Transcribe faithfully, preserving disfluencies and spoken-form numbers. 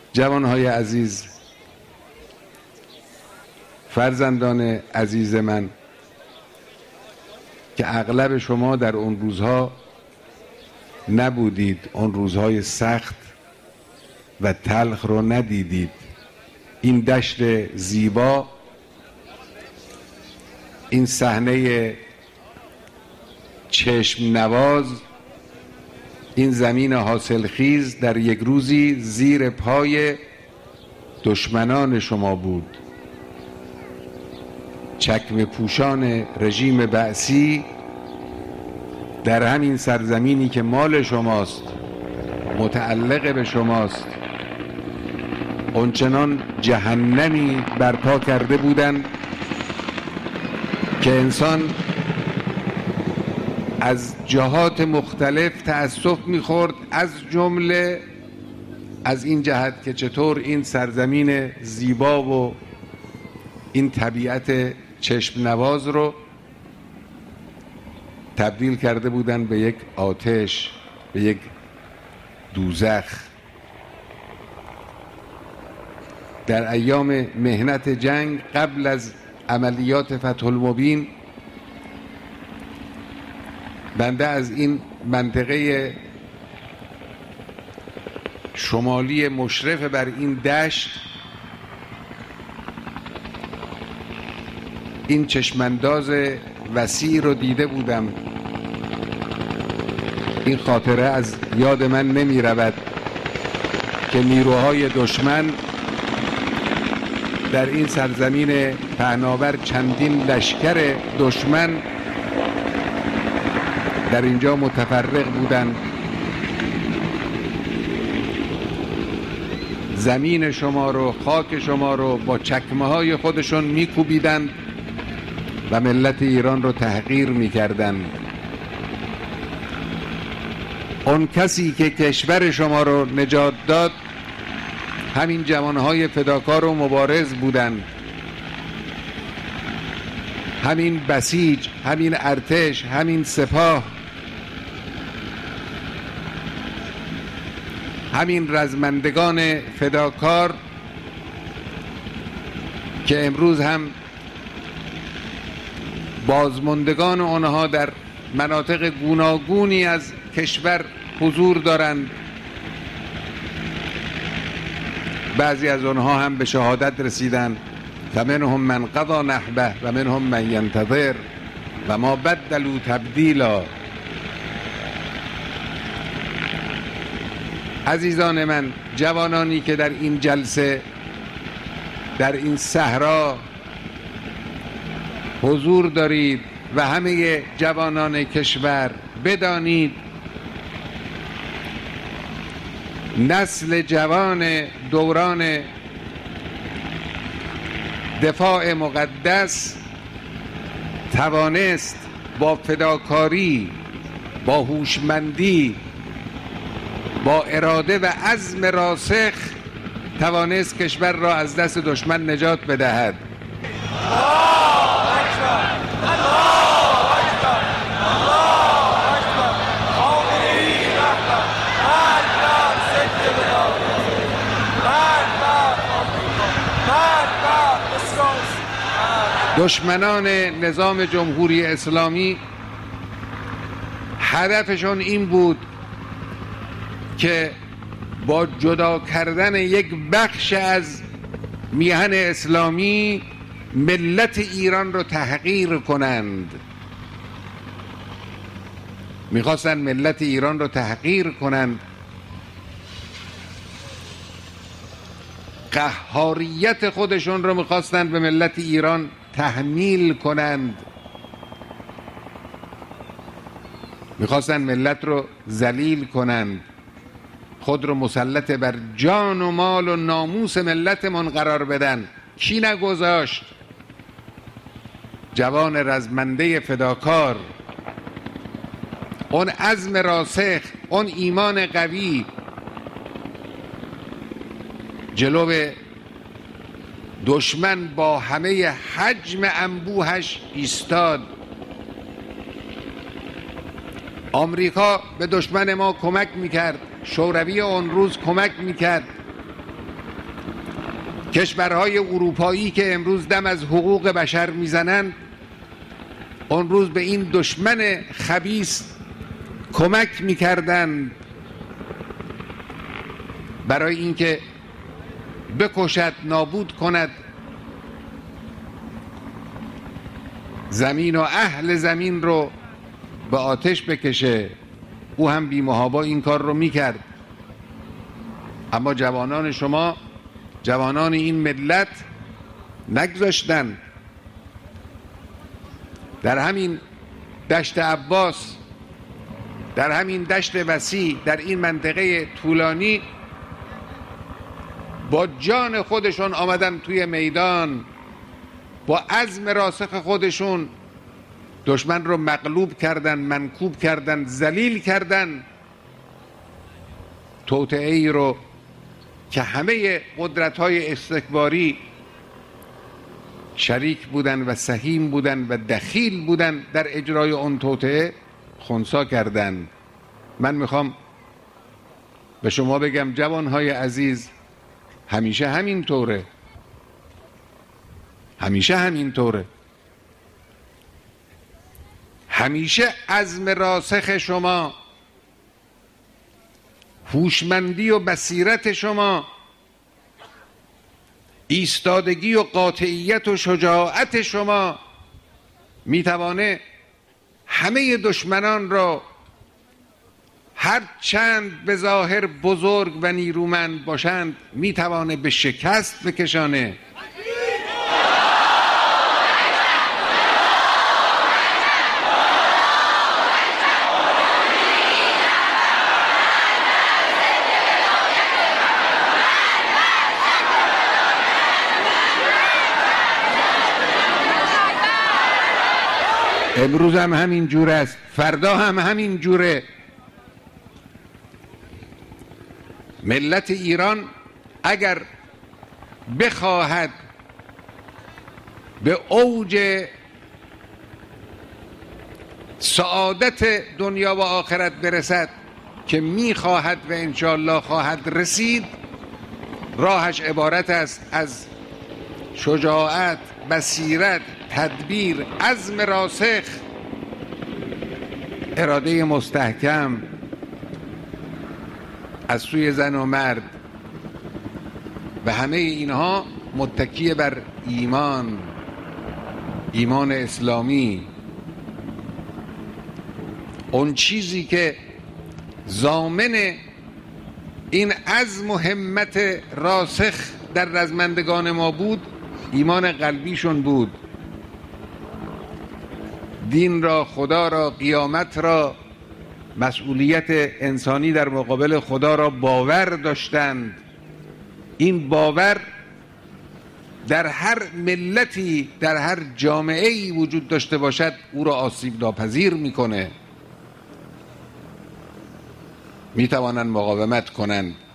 جوانهای عزیز، فرزندان عزیز من که اغلب شما در اون روزها نبودید، اون روزهای سخت و تلخ رو ندیدید. این دشت زیبا، این صحنه چشم نواز، این زمین حاصلخیز در یک روزی زیر پای دشمنان شما بود. چکمه پوشان رژیم بعثی در همین سرزمینی که مال شماست، متعلق به شماست، اونچنان جهنمی برپا کرده بودند که انسان از جهات مختلف تأسف می‌خورد، از جمله از این جهت که چطور این سرزمین زیبا و این طبیعت چشم نواز رو تبدیل کرده بودن به یک آتش، به یک دوزخ. در ایام مهنت جنگ قبل از عملیات فتح المبین، بنده از این منطقه شمالی مشرف بر این دشت، این چشمانداز وسیع رو دیده بودم. این خاطره از یاد من نمی رود که نیروهای دشمن در این سرزمین پهناور، چندین لشکر دشمن در اینجا متفرق بودند. زمین شما رو، خاک شما رو با چکمه های خودشون میکوبیدند و ملت ایران رو تحقیر میکردند. اون کسی که کشور شما رو نجات داد همین جوانهای فداکار و مبارز بودند، همین بسیج، همین ارتش، همین سپاه، همین رزمندگان فداکار که امروز هم بازماندگان آنها در مناطق گوناگونی از کشور حضور دارند. بعضی از آنها هم به شهادت رسیدند. فمنهم من قضی نحبه و منهم من ینتظر و ما بدلوا تبدیلا. عزیزان من، جوانانی که در این جلسه، در این صحرا حضور دارید و همه جوانان کشور، بدانید نسل جوان دوران دفاع مقدس توانست با فداکاری، با هوشمندی، با اراده و عزم راسخ توانست کشور را از دست دشمن نجات بدهد. دشمنان نظام جمهوری اسلامی هدفشون این بود که با جدا کردن یک بخش از میهن اسلامی ملت ایران رو تحقیر کنند. میخواستن ملت ایران رو تحقیر کنند، قهاریت خودشون رو میخواستن به ملت ایران تحمیل کنند، میخواستن ملت رو ذلیل کنند، خود رو مسلط بر جان و مال و ناموس ملتمون قرار بدن. کی نگذاشت؟ جوان رزمنده فداکار، اون عزم راسخ، اون ایمان قوی جلو دشمن با همه حجم انبوهش ایستاد. آمریکا به دشمن ما کمک میکرد، شوروی اون روز کمک میکرد، کشورهای اروپایی که امروز دم از حقوق بشر میزنند، اون روز به این دشمن خبیث کمک میکردند برای اینکه بکشد، نابود کند زمین و اهل زمین رو به آتش بکشه. او هم بی‌محابا این کار رو میکرد. اما جوانان شما، جوانان این ملت نگذاشتن. در همین دشت عباس، در همین دشت وسیع، در این منطقه طولانی با جان خودشون آمدن توی میدان، با عزم راسخ خودشون دشمن رو مغلوب کردن، منکوب کردن، ذلیل کردن. توطئه ای رو که همه قدرت‌های استکباری شریک بودن و سهیم بودن و دخیل بودن در اجرای اون توطئه، خنثی کردن. من میخوام به شما بگم جوانهای عزیز، همیشه همین طوره، همیشه همین طوره. همیشه عزم راسخ شما، هوشمندی و بصیرت شما، ایستادگی و قاطعیت و شجاعت شما میتوانه همه دشمنان را، هر چند به ظاهر بزرگ و نیرومند باشند، میتوانه به شکست بکشانه. امروز هم همین جور است، فردا هم همین جوره. ملت ایران اگر بخواهد به اوج سعادت دنیا و آخرت برسد که میخواهد و انشاءالله خواهد رسید، راهش عبارت است از شجاعت، بصیرت، تدبیر، عزم راسخ، اراده مستحکم از سوی زن و مرد، و همه اینها متکی بر ایمان، ایمان اسلامی. اون چیزی که ضامن این عزم و همت راسخ در رزمندگان ما بود، ایمان قلبیشون بود. دین را، خدا را، قیامت را، مسئولیت انسانی در مقابل خدا را باور داشتند. این باور در هر ملتی، در هر جامعه‌ای وجود داشته باشد، او را آسیب ناپذیر میکنه. میتوانند مقاومت کنند،